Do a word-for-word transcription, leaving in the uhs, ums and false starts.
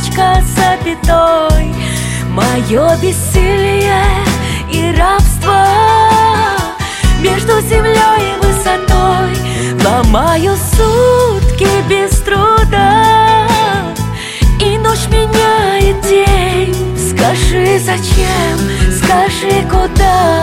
точка с запятой. Мое бессилие и рабство между землей и высотой. Ломаю сутки без труда, и ночь меняет день. Скажи, зачем, скажи, куда?